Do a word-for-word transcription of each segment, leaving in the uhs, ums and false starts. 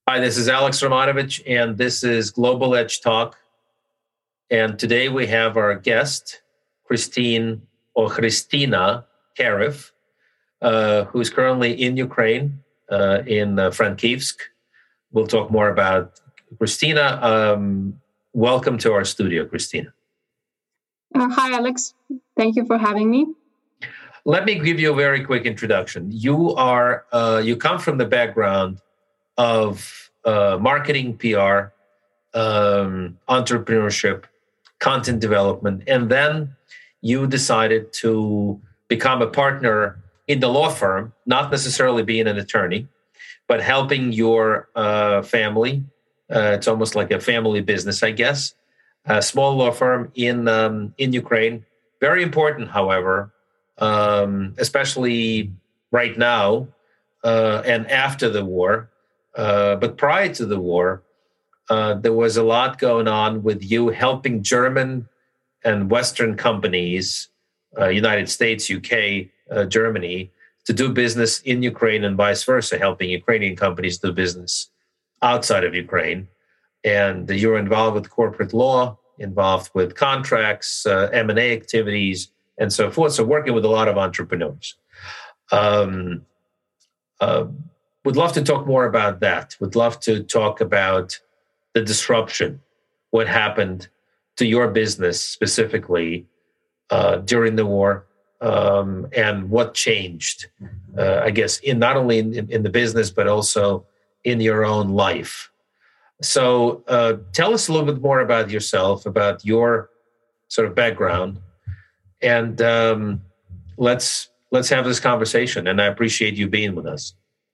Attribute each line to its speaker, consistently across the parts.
Speaker 1: Hi, this is Alex Romanovich, and this is Global Edge Talk. And today we have our guest, Christine or Christina Karev, uh, who's currently in Ukraine, uh, in uh, Frankivsk. We'll talk more about Christina. Um, welcome to our studio, Christina.
Speaker 2: Uh, hi, Alex. Thank you for having me.
Speaker 1: Let me give you a very quick introduction. You are uh, you come from the background of uh, marketing, P R, um, entrepreneurship, content development, and then you decided to become a partner in the law firm, not necessarily being an attorney, but helping your uh, family. Uh, it's almost like a family business, I guess. A small law firm in um, in Ukraine. Very important, however, um, especially right now uh, and after the war. Uh, but prior to the war, uh, there was a lot going on with you helping German and Western companies, uh, United States, U K, uh, Germany, to do business in Ukraine and vice versa, helping Ukrainian companies do business outside of Ukraine. And you're involved with corporate law, involved with contracts, uh, M and A activities, and so forth. So working with a lot of entrepreneurs. Um, uh, would love to talk more about that. Would love to talk about the disruption, what happened to your business specifically uh, during the war, um, and what changed, uh, I guess, in not only in, in the business, but also in your own life. So uh, tell us a little bit more about yourself, about your sort of background, and um, let's let's have this conversation. And I appreciate you being with us.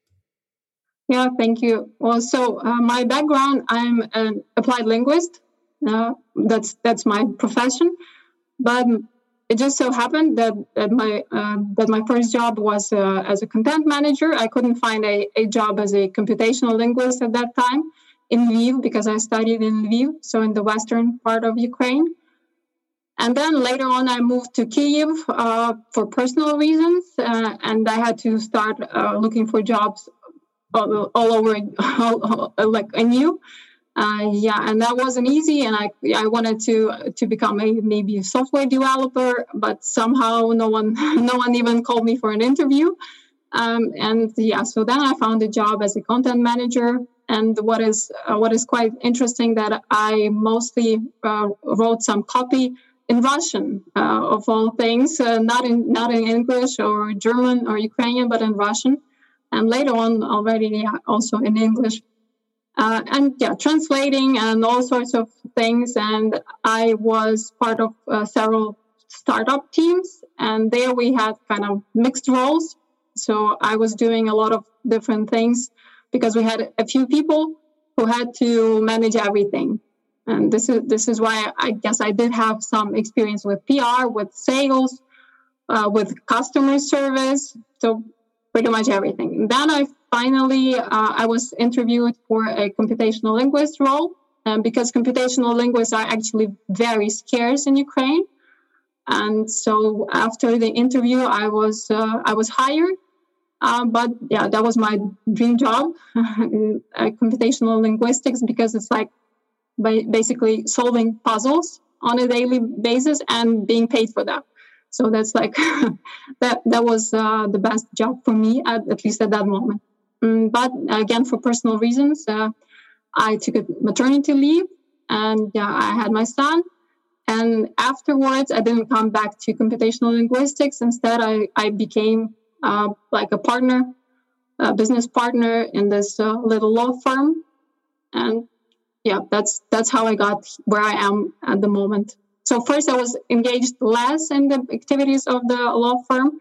Speaker 2: Yeah, thank you. Well, so uh, my background, I'm an applied linguist. Uh, that's that's my profession. But it just so happened that, that my uh, that my first job was uh, as a content manager. I couldn't find a, a job as a computational linguist at that time in Lviv because I studied in Lviv, so in the western part of Ukraine. And then later on, I moved to Kyiv uh, for personal reasons, uh, and I had to start uh, looking for jobs all, all over, all, all, like anew. Uh, yeah, and that wasn't easy. And I, I wanted to to become a maybe a software developer, but somehow no one, no one even called me for an interview. Um, and yeah, so then I found a job as a content manager. And what is uh, what is quite interesting that I mostly uh, wrote some copy in Russian, uh, of all things, uh, not in not in English or German or Ukrainian, but in Russian. And later on, already yeah, also in English. Uh, and yeah, translating and all sorts of things. And I was part of uh, several startup teams, and there we had kind of mixed roles. So I was doing a lot of different things because we had a few people who had to manage everything. And this is this is why I guess I did have some experience with P R, with sales, uh, with customer service. So pretty much everything. And then I finally, uh, I was interviewed for a computational linguist role, um, because computational linguists are actually very scarce in Ukraine. And so after the interview, I was uh, I was hired. Uh, but yeah, that was my dream job, in uh, computational linguistics, because it's like by basically solving puzzles on a daily basis and being paid for that. So that's like that. That was uh, the best job for me, at, at least at that moment. Um, but again, for personal reasons, uh, I took a maternity leave, and uh, I had my son. And afterwards, I didn't come back to computational linguistics. Instead, I I became uh, like a partner, a business partner in this uh, little law firm, and yeah, that's that's how I got where I am at the moment. So first I was engaged less in the activities of the law firm.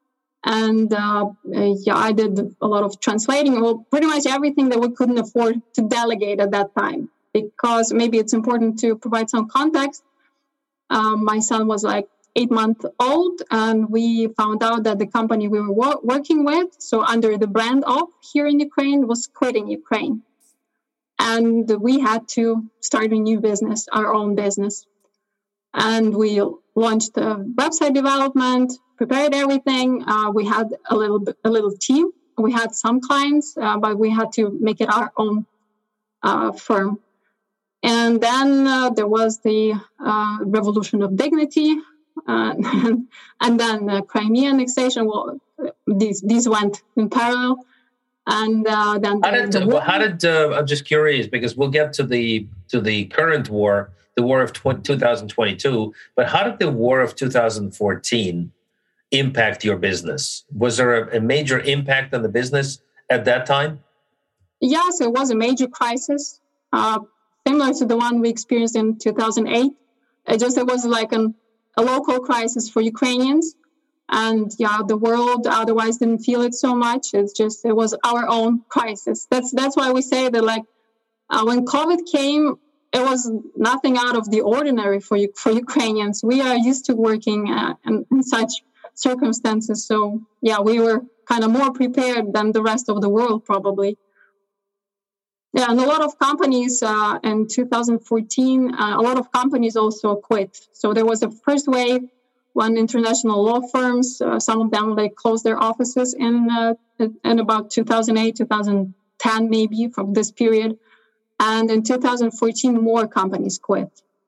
Speaker 2: And uh, yeah, I did a lot of translating, well, pretty much everything that we couldn't afford to delegate at that time. Because maybe it's important to provide some context. Um, my son was like eight months old, and we found out that the company we were wo- working with, so under the brand of here in Ukraine, was quitting Ukraine. And we had to start a new business, our own business. And we launched the website development, prepared everything. Uh, we had a little bit, a little team. We had some clients, uh, but we had to make it our own uh, firm. And then uh, there was the uh, Revolution of Dignity, uh, and then the Crimea annexation. Well, these these went in parallel. And uh, then
Speaker 1: how did the how did uh, I'm just curious, because we'll get to the to the current war, the war of two thousand twenty-two. But how did the war of two thousand fourteen impact your business? Was there a, a major impact on the business at that time?
Speaker 2: Yes, it was a major crisis, uh, similar to the one we experienced in two thousand eight. It just it was like an, a local crisis for Ukrainians. And yeah, the world otherwise didn't feel it so much. It's just, it was our own crisis. That's that's why we say that, like, uh, when COVID came, it was nothing out of the ordinary for for Ukrainians. We are used to working uh, in, in such circumstances. So yeah, we were kind of more prepared than the rest of the world, probably. Yeah, and a lot of companies uh, in two thousand fourteen, uh, a lot of companies also quit. So there was a first wave. When international law firms, uh, some of them, they closed their offices in uh, in about two thousand eight, two thousand ten, maybe, from this period. And in two thousand fourteen, more companies quit.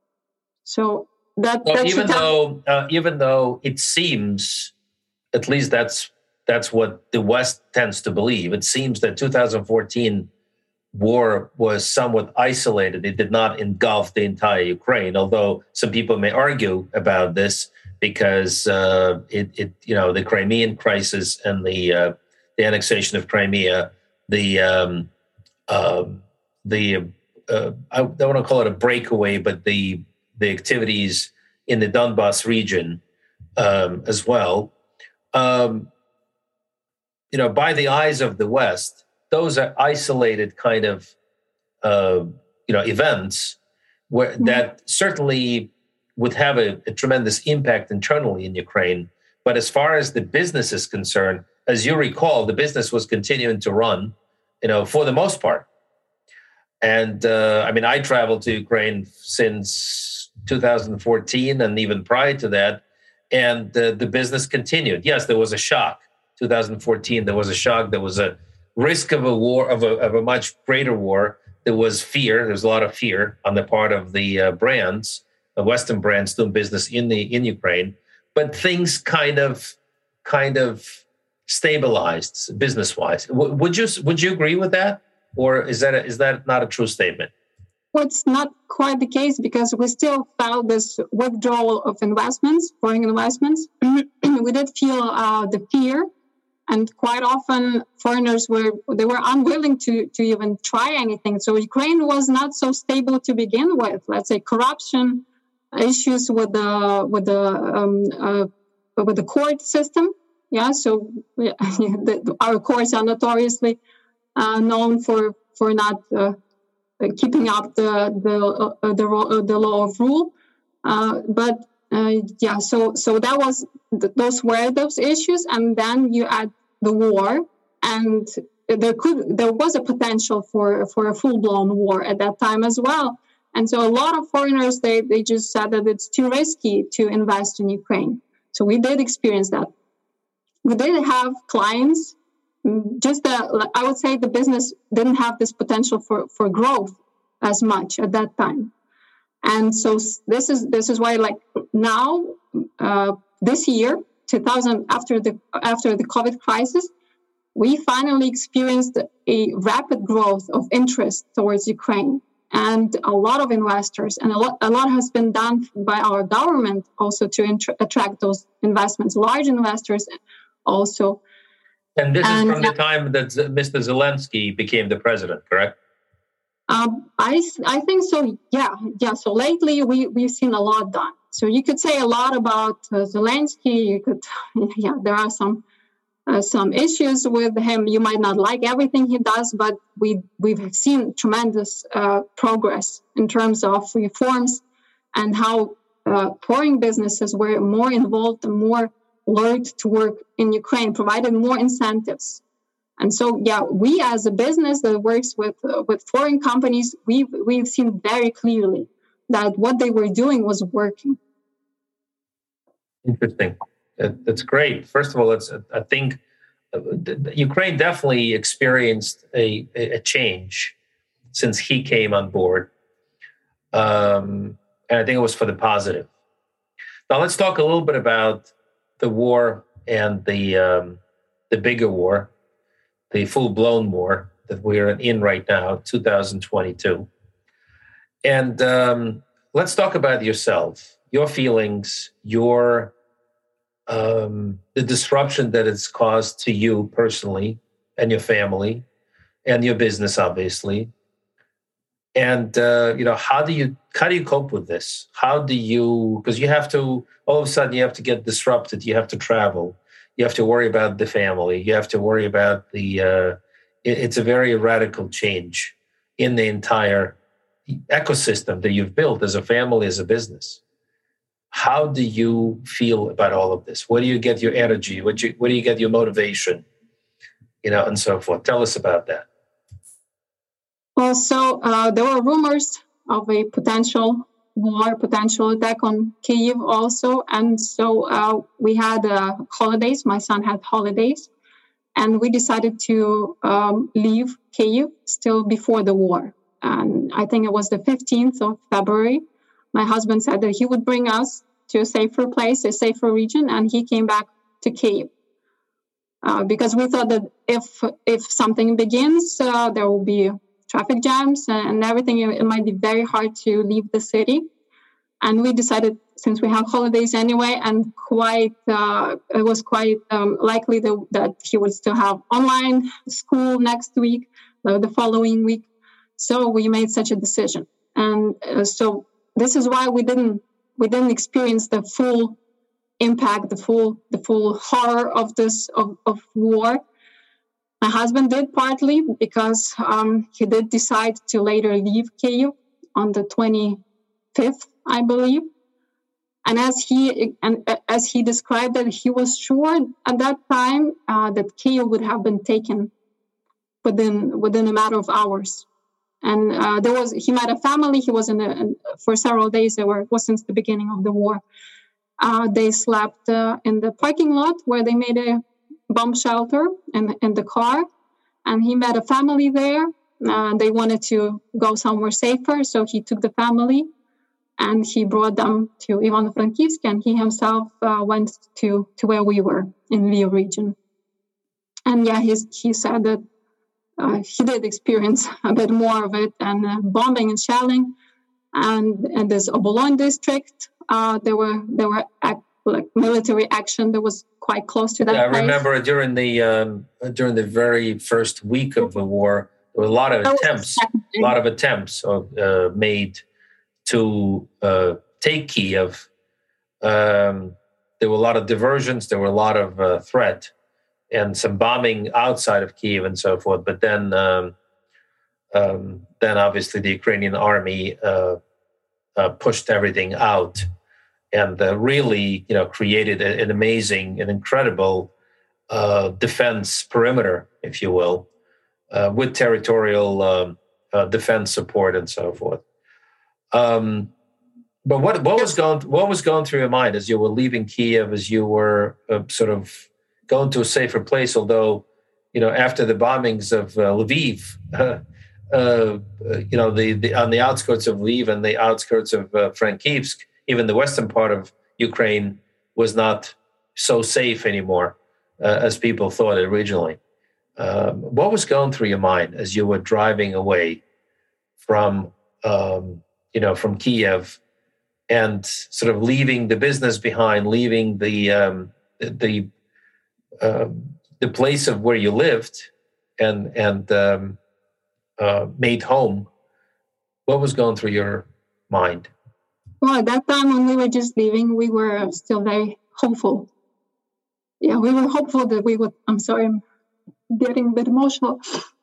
Speaker 2: So that,
Speaker 1: well,
Speaker 2: that
Speaker 1: even though uh, even though it seems, at least that's that's what the West tends to believe, it seems that two thousand fourteen war was somewhat isolated. It did not engulf the entire Ukraine, although some people may argue about this, because uh, it, it, you know, the Crimean crisis and the uh, the annexation of Crimea, the um, uh, the uh, I don't want to call it a breakaway, but the the activities in the Donbas region um, as well. Um, you know, by the eyes of the West, those are isolated kind of uh, you know events where mm-hmm. that certainly would have a, a tremendous impact internally in Ukraine. But as far as the business is concerned, as you recall, the business was continuing to run, you know, for the most part. And uh, I mean, I traveled to Ukraine since two thousand fourteen and even prior to that, and uh, the business continued. Yes, there was a shock. two thousand fourteen, there was a shock. There was a risk of a war, of a, of a much greater war. There was fear. There was a lot of fear on the part of the uh, brands, Western brands doing business in the in Ukraine, but things kind of kind of stabilized business-wise. W- would you would you agree with that, or is that a, is that not a true statement?
Speaker 2: Well, it's not quite the case, because we still felt this withdrawal of investments, foreign investments. We did feel uh, the fear, and quite often foreigners were they were unwilling to to even try anything. So Ukraine was not so stable to begin with. Let's say corruption, issues with the with the um, uh, with the court system, yeah. So yeah, the, our courts are notoriously uh, known for for not uh, keeping up the the uh, the, uh, the law of rule. Uh, but uh, yeah, so so that was those were those issues, and then you add the war, and there could there was a potential for for a full blown war at that time as well. And so a lot of foreigners, they, they just said that it's too risky to invest in Ukraine. So we did experience that. We did have clients, just that I would say the business didn't have this potential for, for growth as much at that time. And so this is this is why, like now, uh, this year, two thousand, after the after the COVID crisis, we finally experienced a rapid growth of interest towards Ukraine. And a lot of investors, and a lot, a lot has been done by our government also to int- attract those investments, large investors also.
Speaker 1: And this and, is from the time that Mister Zelensky became the president, correct?
Speaker 2: Um, I, I think so, yeah. yeah. So lately we, we've seen a lot done. So you could say a lot about uh, Zelensky. You could, yeah, there are some Uh, some issues with him. You might not like everything he does, but we, we've seen tremendous uh, progress in terms of reforms, and how uh, foreign businesses were more involved and more alert to work in Ukraine, provided more incentives. And so, yeah, we as a business that works with uh, with foreign companies, we've, we've seen very clearly that what they were doing was working.
Speaker 1: Interesting. That's great. First of all, it's, I think Ukraine definitely experienced a, a change since he came on board. Um, and I think it was for the positive. Now let's talk a little bit about the war and the um, the bigger war, the full-blown war that we're in right now, two thousand twenty-two. And um, let's talk about yourself, your feelings, your um, the disruption that it's caused to you personally and your family and your business, obviously. And uh, you know, how do you how do you cope with this? How do you, because you have to, all of a sudden you have to get disrupted. You have to travel. You have to worry about the family. You have to worry about the. Uh, it, it's a very radical change in the entire ecosystem that you've built as a family, as a business. How do you feel about all of this? Where do you get your energy? Where do you, where do you get your motivation? You know, and so forth. Tell us about that.
Speaker 2: Well, so uh, there were rumors of a potential war, potential attack on Kyiv also. And so uh, we had uh, holidays. My son had holidays. And we decided to um, leave Kyiv still before the war. And I think it was the fifteenth of February. My husband said that he would bring us to a safer place, a safer region, and he came back to Kyiv. Uh, because we thought that if if something begins, uh, there will be traffic jams and everything. It might be very hard to leave the city. And we decided, since we have holidays anyway, and quite uh, it was quite um, likely that, that he would still have online school next week, uh, the following week. So we made such a decision. And uh, so this is why we didn't we didn't experience the full impact, the full the full horror of this of, of war. My husband did, partly because um, he did decide to later leave Kyiv on the twenty-fifth, I believe. And as he and as he described it, he was sure at that time uh, that Kyiv would have been taken within within a matter of hours. And uh, there was he met a family. He was in, a, in for several days. They were it was since the beginning of the war. Uh, they slept uh, in the parking lot where they made a bomb shelter in, in the car, and he met a family there. Uh, they wanted to go somewhere safer, so he took the family and he brought them to Ivano-Frankivsk, and he himself uh, went to, to where we were in Lviv region. And yeah, he's, he said that uh, he did experience a bit more of it, and uh, bombing and shelling. And in this Obolon district, uh, there were there were act, like military action that was quite close to that.
Speaker 1: Yeah, I
Speaker 2: place.
Speaker 1: remember during the um, during the very first week of the war, there were a lot of that attempts, a lot of attempts uh, made to uh, take Kyiv. Um, there were a lot of diversions. There were a lot of uh, threat and some bombing outside of Kyiv and so forth. But then, um, um, then obviously the Ukrainian army uh, uh, pushed everything out. And uh, really, you know, created a, an amazing, an incredible uh, defense perimeter, if you will, uh, with territorial um, uh, defense support and so forth. Um, but what what was going what was going through your mind as you were leaving Kyiv, as you were uh, sort of going to a safer place? Although, you know, after the bombings of uh, Lviv, uh, uh, you know, the, the on the outskirts of Lviv and the outskirts of uh, Frankivsk. Even the western part of Ukraine was not so safe anymore uh, as people thought originally. Um, what was going through your mind as you were driving away from, um, you know, from Kyiv and sort of leaving the business behind, leaving the um, the um, the place of where you lived and and um, uh, made home? What was going through your mind?
Speaker 2: Well, at that time when we were just leaving, we were still very hopeful. Yeah, we were hopeful that we would, I'm sorry, I'm getting a bit emotional.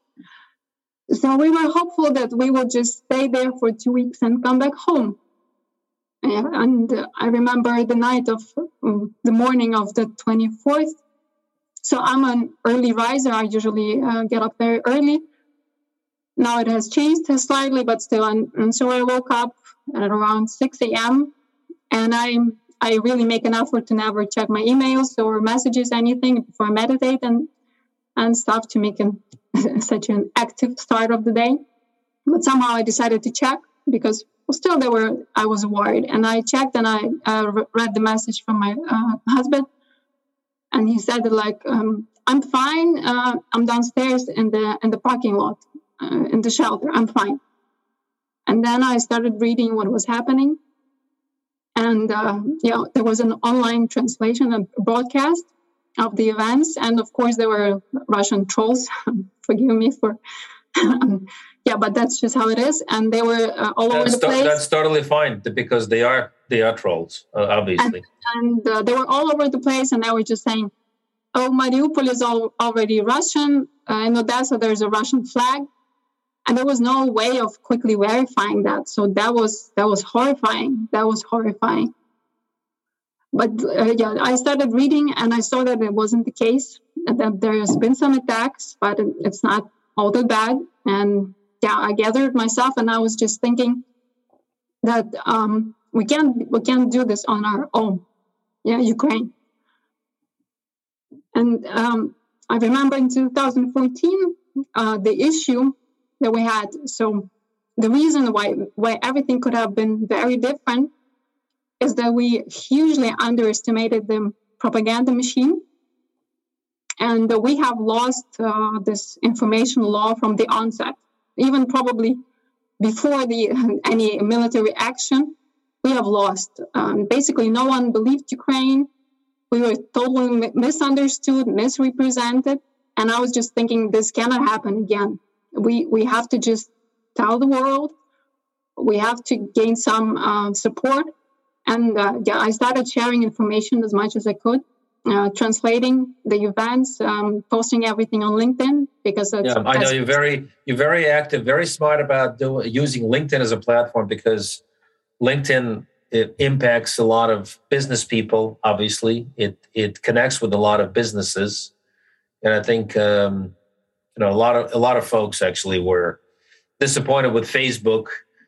Speaker 2: So we were hopeful that we would just stay there for two weeks and come back home. Yeah, and uh, I remember the night of um, the morning of the twenty-fourth. So I'm an early riser. I usually uh, get up very early. Now it has changed slightly, but still. And, and so I woke up at around six a.m. and I I really make an effort to never check my emails or messages, anything, before I meditate and and stuff to make an, such an active start of the day. But somehow I decided to check because well, still there were, I was worried. And I checked and I uh, read the message from my uh, husband. And he said like, um, I'm fine. Uh, I'm downstairs in the in the parking lot, uh, in the shelter. I'm fine. And then I started reading what was happening. And, uh, yeah, there was an online translation, a broadcast of the events. And, of course, there were Russian trolls. Forgive me for... um, yeah, but that's just how it is. And they were uh, all
Speaker 1: that's
Speaker 2: over the
Speaker 1: to-
Speaker 2: place.
Speaker 1: That's totally fine because they are they are trolls, uh, obviously.
Speaker 2: And, and uh, they were all over the place. And they were just saying, oh, Mariupol is all, already Russian. Uh, in Odessa, there's a Russian flag. And there was no way of quickly verifying that. So that was that was horrifying. That was horrifying. But uh, yeah, I started reading and I saw that it wasn't the case, and that there's been some attacks, but it's not all that bad. And yeah, I gathered myself and I was just thinking that um, we can't we can't do this on our own. Yeah, Ukraine. And um, I remember in two thousand fourteen, uh, the issue that we had. So the reason why why everything could have been very different is that we hugely underestimated the propaganda machine, and uh, we have lost uh, this information law from the onset, even probably before the any military action. We have lost. Um, basically, no one believed Ukraine. We were totally misunderstood, misrepresented, and I was just thinking this cannot happen again. We we have to just tell the world. We have to gain some uh, support. And uh, yeah, I started sharing information as much as I could, uh, translating the events, um, posting everything on LinkedIn because that's,
Speaker 1: yeah, I know you're very you're very active, very smart about do, using LinkedIn as a platform because LinkedIn it impacts a lot of business people. Obviously, it it connects with a lot of businesses, and I think. Um, You know, a lot of a lot of folks actually were disappointed with Facebook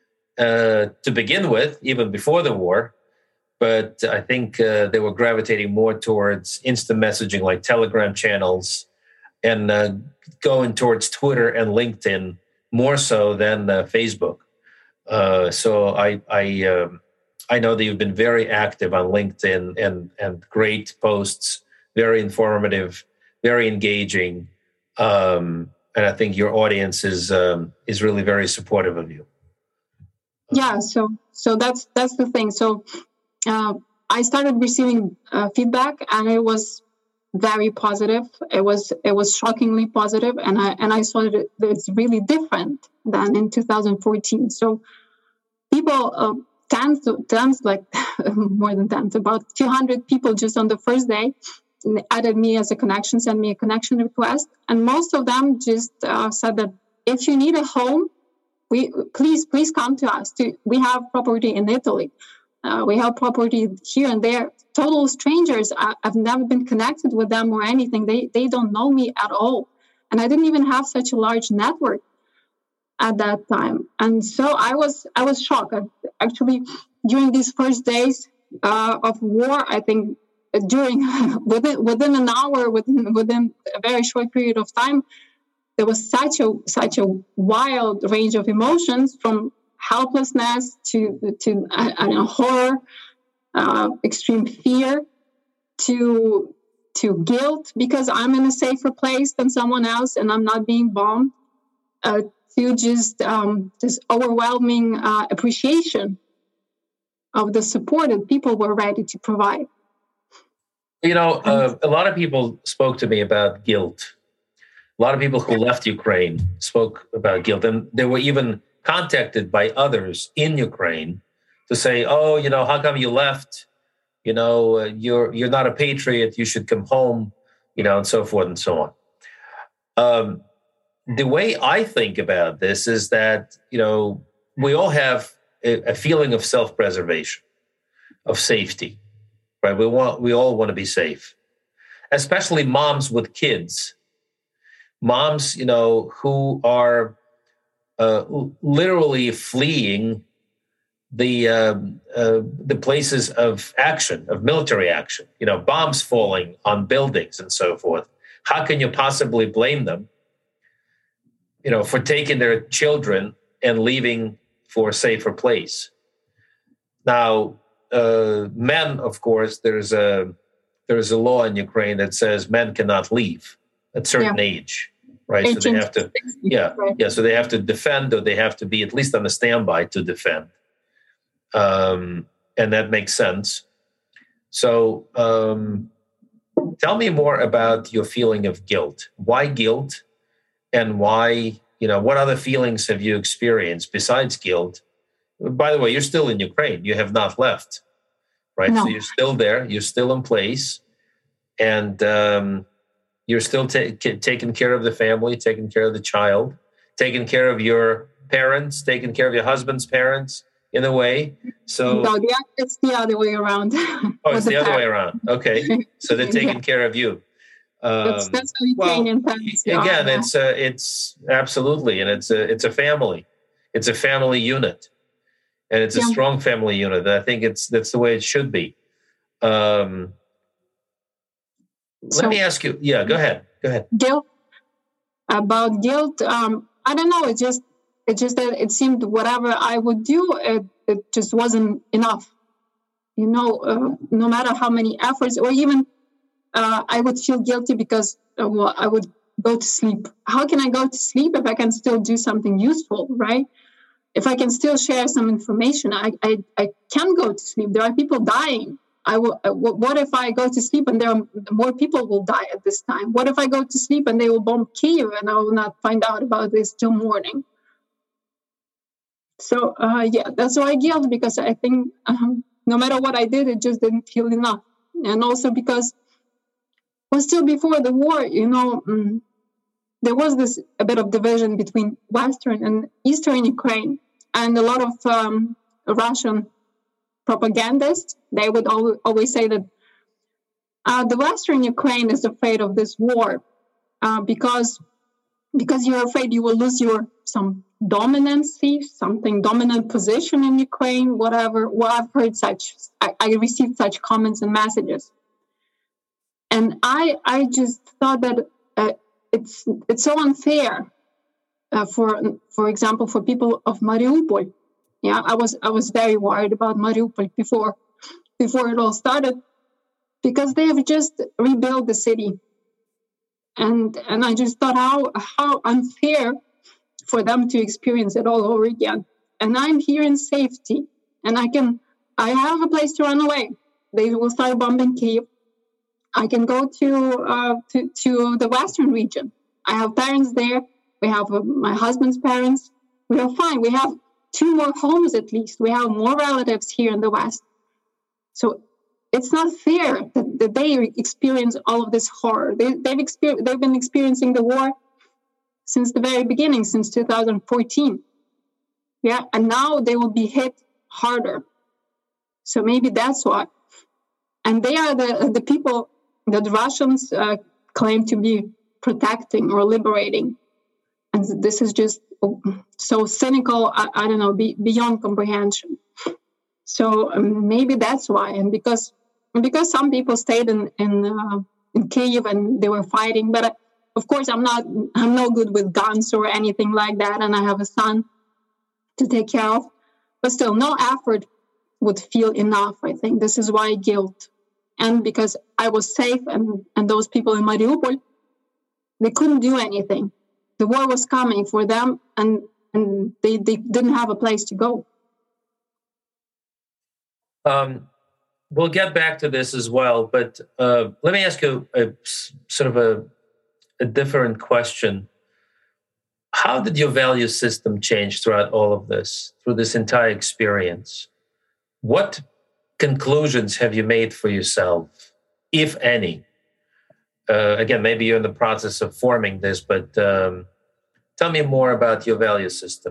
Speaker 1: uh, to begin with, even before the war. But I think uh, they were gravitating more towards instant messaging, like Telegram channels, and uh, going towards Twitter and LinkedIn more so than uh, Facebook. Uh, so I I um, I know that you've been very active on LinkedIn and and great posts, very informative, very engaging. Um, and I think your audience is um, is really very supportive of you.
Speaker 2: Yeah, so so that's that's the thing. So uh, I started receiving uh, feedback, and it was very positive. It was it was shockingly positive, and I and I saw that it's really different than in two thousand fourteen. So people, uh, tens, tens, like more than tens, about two hundred people just on the first day added me as a connection, sent me a connection request. And most of them just uh, said that if you need a home, we please, please come to us. To, we have property in Italy. Uh, we have property here and there. Total strangers. I, I've never been connected with them or anything. They they don't know me at all. And I didn't even have such a large network at that time. And so I was I was shocked. Actually, during these first days uh, of war, I think during within within an hour, within within a very short period of time, there was such a such a wild range of emotions, from helplessness to to I, I don't know, horror, uh, extreme fear, to to guilt because I'm in a safer place than someone else and I'm not being bombed, uh, to just um, this overwhelming uh, appreciation of the support that people were ready to provide.
Speaker 1: You know, uh, a lot of people spoke to me about guilt. A lot of people who left Ukraine spoke about guilt. And they were even contacted by others in Ukraine to say, oh, you know, how come you left? You know, uh, you're you're not a patriot. You should come home, you know, and so forth and so on. Um, the way I think about this is that, you know, we all have a, a feeling of self-preservation, of safety. Right? We want, we all want to be safe, especially moms with kids, moms, you know, who are uh, literally fleeing the uh, uh, the places of action, of military action. You know, bombs falling on buildings and so forth. How can you possibly blame them, you know, for taking their children and leaving for a safer place. Now, uh, men, of course, there's a there's a law in Ukraine that says men cannot leave at a certain yeah. age, right? So they have to, yeah, right. yeah. So they have to defend, or they have to be at least on the standby to defend, um, and that makes sense. So, um, tell me more about your feeling of guilt. Why guilt, and why? You know, what other feelings have you experienced besides guilt? By the way, you're still in Ukraine. You have not left, right? No. So you're still there. You're still in place. And um, you're still ta- taking care of the family, taking care of the child, taking care of your parents, taking care of your husband's parents in a way. So
Speaker 2: no, the, it's the other way around.
Speaker 1: Oh, it's the, the other way around. Okay. So they're taking yeah. care of you. Um,
Speaker 2: that's, that's how Ukrainian
Speaker 1: well,
Speaker 2: parents
Speaker 1: again,
Speaker 2: are, yeah.
Speaker 1: it's a, it's absolutely, and it's a, it's a family. It's a family unit. And it's a yeah. strong family unit. I think it's that's the way it should be. Um, so, let me ask you. Yeah, go ahead. Go ahead.
Speaker 2: Guilt. About guilt, um, I don't know. It just it just that it seemed whatever I would do, it, it just wasn't enough. You know, uh, no matter how many efforts, or even uh, I would feel guilty because uh, well, I would go to sleep. How can I go to sleep if I can still do something useful, right? If I can still share some information, I, I, I can go to sleep. There are people dying. I will. What if I go to sleep and there are more people will die at this time? What if I go to sleep and they will bomb Kyiv and I will not find out about this till morning? So uh, yeah, that's why I guilt, because I think um, no matter what I did, it just didn't feel enough. And also because it was still before the war, you know. Um, there was this a bit of division between Western and Eastern Ukraine. And a lot of um, Russian propagandists, they would al- always say that uh, the Western Ukraine is afraid of this war uh, because because you're afraid you will lose your some dominancy, something dominant position in Ukraine, whatever. Well, I've heard such, I, I received such comments and messages, and I I just thought that uh, it's it's so unfair. Uh, for for example, for people of Mariupol, yeah, I was I was very worried about Mariupol before before it all started, because they have just rebuilt the city, and and I just thought how how unfair for them to experience it all over again. And I'm here in safety, and I can I have a place to run away. They will start bombing Kyiv. I can go to uh, to to the Western region. I have parents there. We have uh, my husband's parents. We are fine. We have two more homes at least. We have more relatives here in the West. So it's not fair that, that they experience all of this horror. They, they've, exper- they've been experiencing the war since the very beginning, since two thousand fourteen. Yeah, and now they will be hit harder. So maybe that's why. And they are the, the people that the Russians uh, claim to be protecting or liberating. And this is just so cynical, I, I don't know, be, beyond comprehension. So um, maybe that's why. And because because some people stayed in in, uh, in Kyiv and they were fighting. But uh, of course, I'm not I'm no good with guns or anything like that. And I have a son to take care of. But still, no effort would feel enough, I think. This is why guilt. And because I was safe, and, and those people in Mariupol, they couldn't do anything. The war was coming for them, and, and they, they didn't have a place to go.
Speaker 1: Um, we'll get back to this as well, but uh, let me ask you a, a sort of a, a different question. How did your value system change throughout all of this, through this entire experience? What conclusions have you made for yourself, if any? Uh, again, maybe you're in the process of forming this, but um, tell me more about your value system.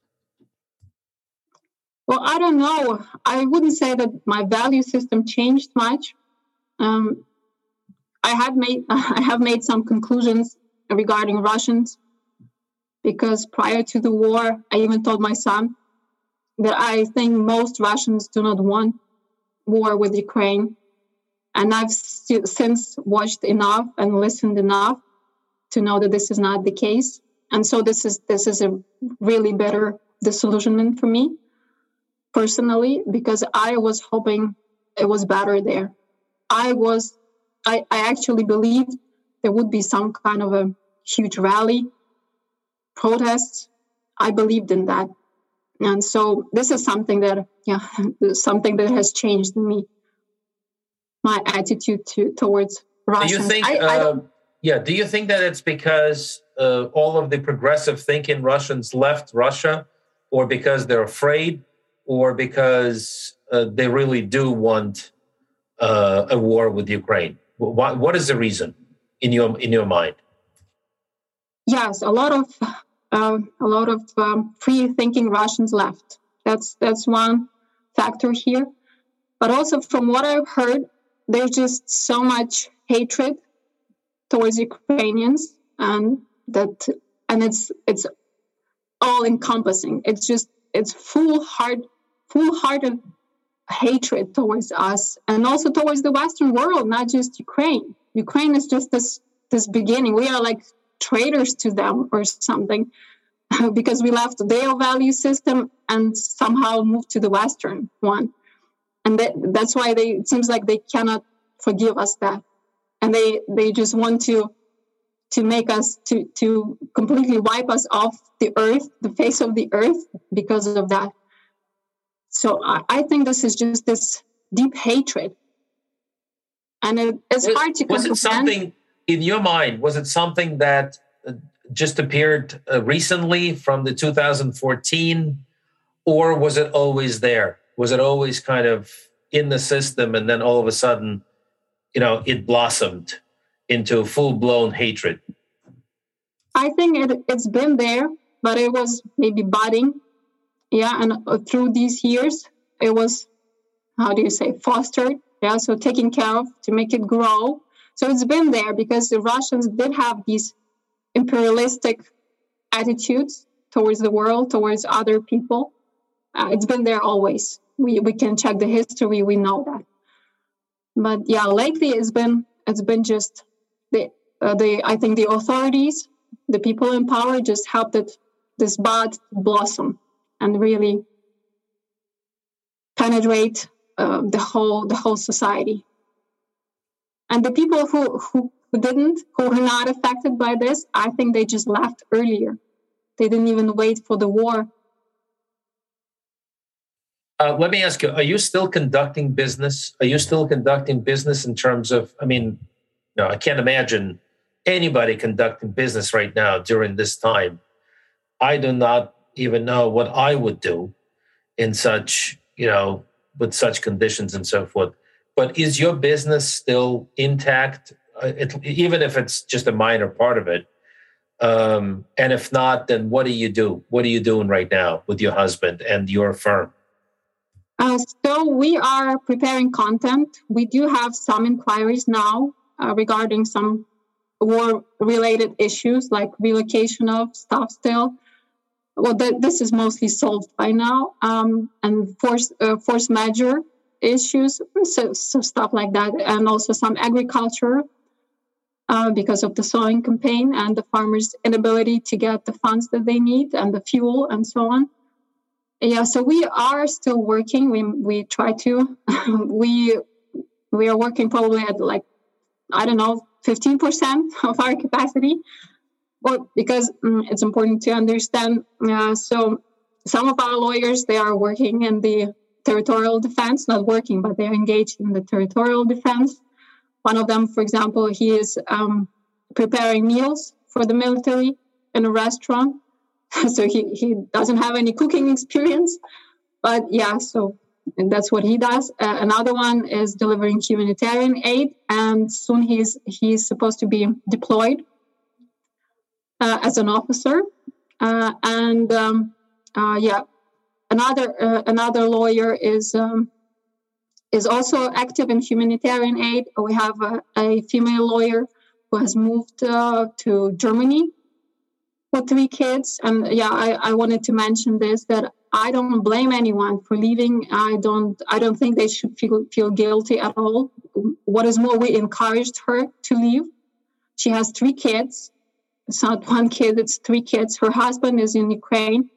Speaker 2: Well, I don't know. I wouldn't say that my value system changed much. Um, I had made I have made some conclusions regarding Russians, because prior to the war, I even told my son that I think most Russians do not want war with Ukraine. And I've st- since watched enough and listened enough to know that this is not the case. And so this is this is a really bitter disillusionment for me personally, because I was hoping it was better there. I was, I, I actually believed there would be some kind of a huge rally, protests. I believed in that. And so this is something that, yeah, something that has changed in me, my attitude to towards Russians.
Speaker 1: Do you think,
Speaker 2: I,
Speaker 1: uh,
Speaker 2: I
Speaker 1: yeah, do you think that it's because uh, all of the progressive thinking Russians left Russia, or because they're afraid, or because uh, they really do want uh, a war with Ukraine? What, what is the reason in your in your mind?
Speaker 2: Yes, a lot of uh, a lot of um, free-thinking Russians left. That's that's one factor here. But also, from what I've heard, there's just so much hatred towards Ukrainians, and that and it's it's all encompassing. It's just it's full heart, full hearted hatred towards us, and also towards the Western world, not just Ukraine. Ukraine is just this this beginning. We are like traitors to them or something, because we left their value system and somehow moved to the Western one, and that, that's why they it seems like they cannot forgive us that, and they they just want to to make us to to completely wipe us off the earth, the face of the earth, because of that. So I, I think this is just this deep hatred, and it, it's
Speaker 1: was,
Speaker 2: hard to
Speaker 1: was
Speaker 2: comprehend.
Speaker 1: it something in your mind? Was it something that uh, just appeared uh, recently from the two thousand fourteen, or was it always there? Was it always kind of in the system, and then all of a sudden, you know, it blossomed into full-blown hatred?
Speaker 2: I think it, it's been there, but it was maybe budding. Yeah, and uh, through these years, it was, how do you say, fostered. Yeah, so taken care of to make it grow. So it's been there because the Russians did have these imperialistic attitudes towards the world, towards other people. Uh, it's been there always. We we can check the history. We know that. But yeah, lately it's been it's been just the uh, the I think the authorities, the people in power, just helped it this bud blossom and really penetrate uh, the whole the whole society. And the people who, who who didn't, who were not affected by this, I think they just left earlier. They didn't even wait for the war.
Speaker 1: Uh, let me ask you, are you still conducting business? Are you still conducting business in terms of, I mean, no, I can't imagine anybody conducting business right now during this time. I do not even know what I would do in such, you know, with such conditions and so forth. But is your business still intact, uh, it, even if it's just a minor part of it? Um, and if not, then what do you do? What are you doing right now with your husband and your firm?
Speaker 2: Uh, so we are preparing content. We do have some inquiries now uh, regarding some war-related issues like relocation of staff still. Well, th- this is mostly solved by now. Um, and force uh, force majeure issues, so, so stuff like that. And also some agriculture uh, because of the sowing campaign and the farmers' inability to get the funds that they need and the fuel and so on. Yeah, so we are still working. We we try to. we we are working probably at like, I don't know, fifteen percent of our capacity. Well, because um, it's important to understand. Uh, so some of our lawyers, they are working in the territorial defense, not working, but they're engaged in the territorial defense. One of them, for example, he is um, preparing meals for the military in a restaurant. So he, he doesn't have any cooking experience, but yeah, so and that's what he does. Uh, another one is delivering humanitarian aid, and soon he's he's supposed to be deployed uh, as an officer. Uh, and um, uh, yeah, another uh, another lawyer is um, is also active in humanitarian aid. We have a, a female lawyer who has moved uh, to Germany for three kids. And yeah, I, I wanted to mention this, that I don't blame anyone for leaving. I don't I don't think they should feel feel guilty at all. What is more, we encouraged her to leave. She has three kids. It's not one kid, it's three kids. Her husband is in Ukraine.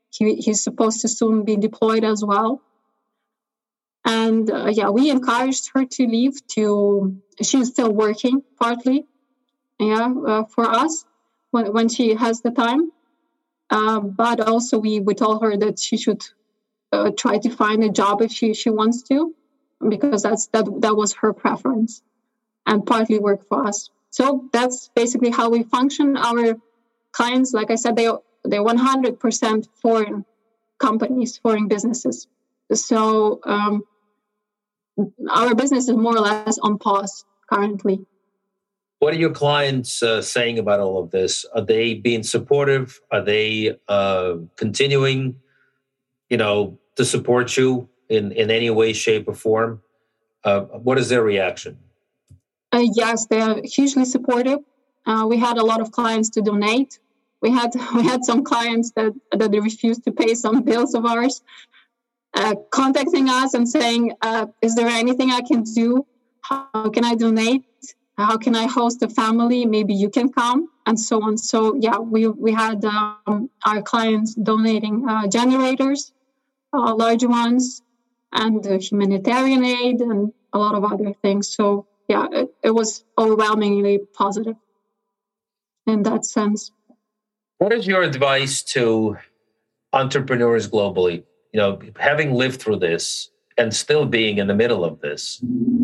Speaker 2: he, he's supposed to soon be deployed as well. And uh, yeah, we encouraged her to leave. To she's still working partly, yeah, uh, for us when when she has the time. Uh, but also we, we told her that she should uh, try to find a job if she, she wants to, because that's that that was her preference, and partly work for us. So that's basically how we function. Our clients, like I said, they they're one hundred percent foreign companies, foreign businesses. So um, our business is more or less on pause currently.
Speaker 1: What are your clients uh, saying about all of this? Are they being supportive? Are they uh, continuing, you know, to support you in, in any way, shape, or form? Uh, what is their reaction?
Speaker 2: Uh, yes, they are hugely supportive. Uh, we had a lot of clients to donate. We had we had some clients that that they refused to pay some bills of ours, uh, contacting us and saying, uh, "Is there anything I can do? How can I donate? How can I host a family? Maybe you can come," and so on. So yeah, we we had um, our clients donating uh, generators, uh, large ones, and uh, humanitarian aid, and a lot of other things. So yeah, it, it was overwhelmingly positive in that sense.
Speaker 1: What is your advice to entrepreneurs globally? You know, having lived through this and still being in the middle of this.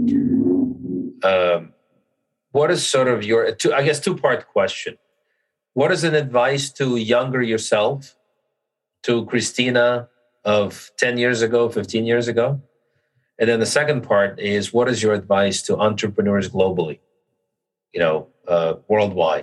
Speaker 1: Um, What is sort of your, two, I guess, two-part question. What is an advice to younger yourself, to Christina of ten years ago, fifteen years ago? And then the second part is, what is your advice to entrepreneurs globally, you know, uh, worldwide?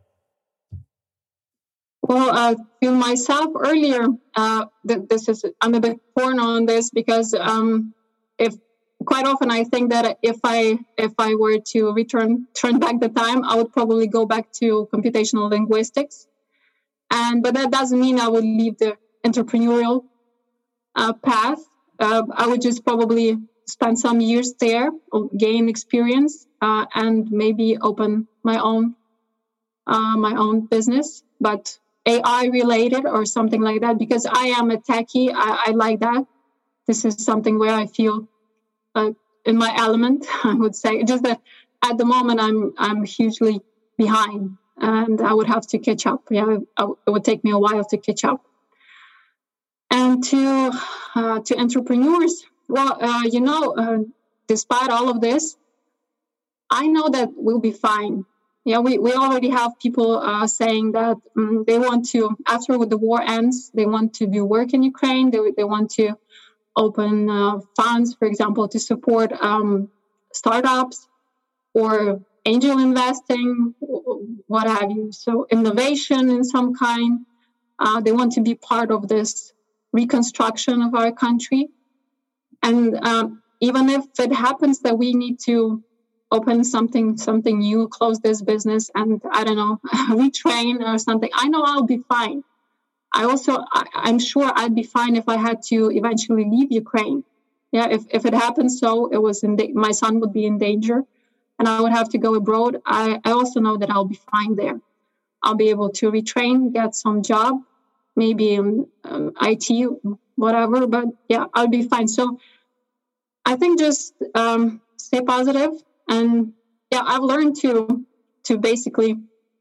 Speaker 2: Well, uh, to myself earlier, uh, th- this is, I'm a bit torn on this because um, if quite often I think that if I if I were to return turn back the time, I would probably go back to computational linguistics, and but that doesn't mean I would leave the entrepreneurial uh, path. Uh, I would just probably spend some years there, gain experience, uh, and maybe open my own uh, my own business, but A I related or something like that. Because I am a techie, I, I like that. This is something where I feel Uh, in my element, I would say. Just that at the moment I'm I'm hugely behind, and I would have to catch up. Yeah, I, it would take me a while to catch up. And to uh, to entrepreneurs, well, uh, you know, uh, despite all of this, I know that we'll be fine. Yeah, we, we already have people uh, saying that um, they want to, after the war ends, they want to do work in Ukraine. They they want to open uh, funds, for example, to support um, startups or angel investing, what have you. So innovation in some kind. Uh, they want to be part of this reconstruction of our country. And um, even if it happens that we need to open something something new, close this business, and I don't know, retrain or something, I know I'll be fine. I also, I, I'm sure I'd be fine if I had to eventually leave Ukraine. Yeah, if, if it happens, so it was in da- my son would be in danger, and I would have to go abroad. I, I also know that I'll be fine there. I'll be able to retrain, get some job, maybe in um, I T, whatever. But yeah, I'll be fine. So I think just um, stay positive, and yeah, I've learned to to basically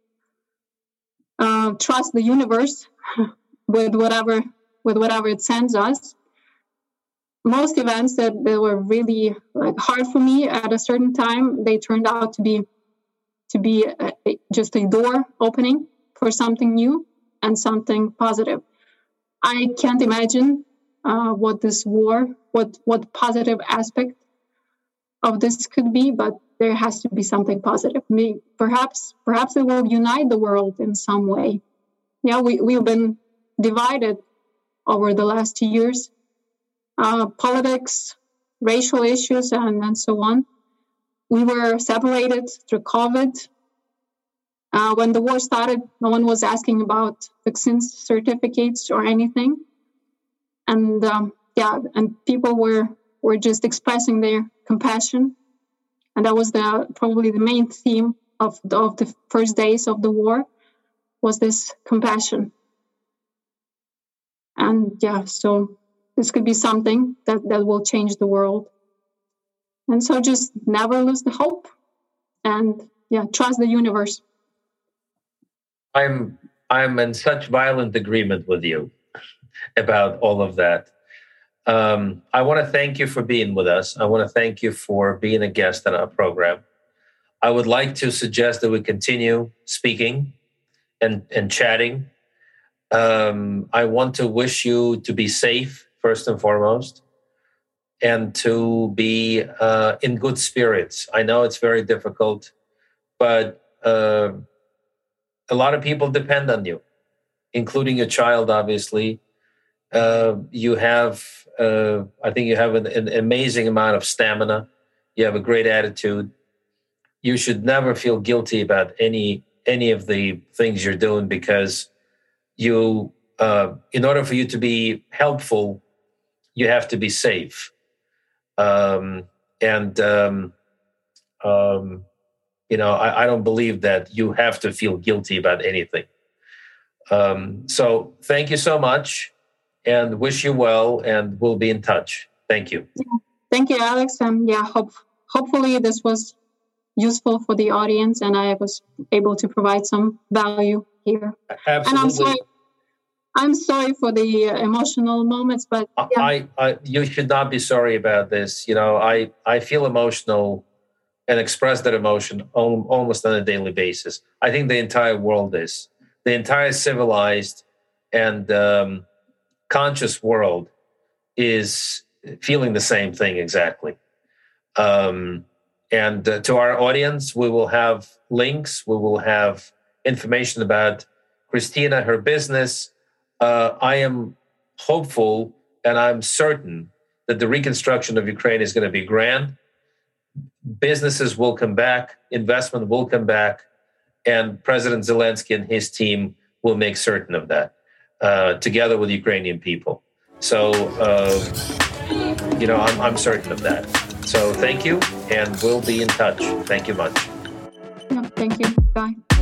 Speaker 2: uh, trust the universe. with whatever with whatever it sends us. Most events that, that were really like hard for me at a certain time, they turned out to be to be a, a, just a door opening for something new and something positive. I can't imagine uh, what this war, what what positive aspect of this could be, but there has to be something positive. Maybe, perhaps perhaps it will unite the world in some way. Yeah, we we've been divided over the last years, uh, politics, racial issues, and, and so on. We were separated through COVID. Uh, when the war started, no one was asking about vaccine certificates or anything. And um, yeah, and people were, were just expressing their compassion. And that was the probably the main theme of the, of the first days of the war, was this compassion. And yeah, so this could be something that, that will change the world. And so just never lose the hope and yeah, trust the universe.
Speaker 1: I'm I'm in such violent agreement with you about all of that. Um, I want to thank you for being with us. I want to thank you for being a guest on our program. I would like to suggest that we continue speaking and, and chatting. Um, I want to wish you to be safe, first and foremost, and to be uh, in good spirits. I know it's very difficult, but uh, a lot of people depend on you, including your child, obviously. Uh, you have, uh, I think you have an, an amazing amount of stamina. You have a great attitude. You should never feel guilty about any any of the things you're doing, because you, uh, in order for you to be helpful, you have to be safe. Um, and, um, um, you know, I, I don't believe that you have to feel guilty about anything. Um, so thank you so much, and wish you well, and we'll be in touch. Thank you.
Speaker 2: Yeah. Thank you, Alex. Um, yeah, hope, hopefully this was useful for the audience and I was able to provide some value here.
Speaker 1: Absolutely.
Speaker 2: And I'm sorry, I'm sorry for the uh, emotional moments, but yeah.
Speaker 1: I, I, you should not be sorry about this. You know, I, I feel emotional and express that emotion al- almost on a daily basis. I think the entire world is. The entire civilized and um, conscious world is feeling the same thing exactly. Um, and uh, to our audience, we will have links. We will have information about Christina, her business. Uh, I am hopeful and I'm certain that the reconstruction of Ukraine is going to be grand. Businesses will come back, investment will come back, and President Zelensky and his team will make certain of that, uh, together with Ukrainian people. So, uh, you know, I'm, I'm certain of that. So thank you, and we'll be in touch. Thank you much.
Speaker 2: Yeah, thank you. Bye.